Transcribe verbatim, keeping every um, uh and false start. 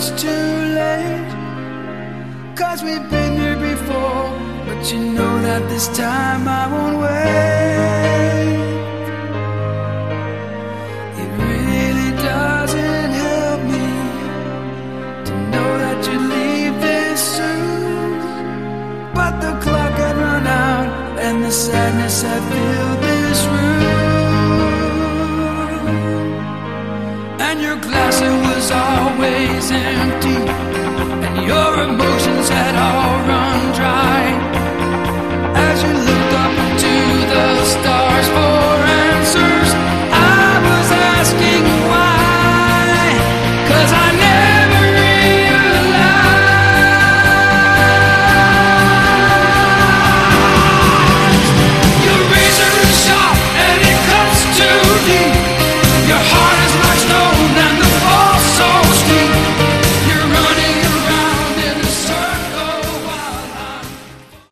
it's too late, 'cause we've been here before. But you know that this time I won't wait. It really doesn't help me to know that you leave this soon. But the clock had run out and the sadness had filled this room. And your glass, it was always empty, and your emotions had all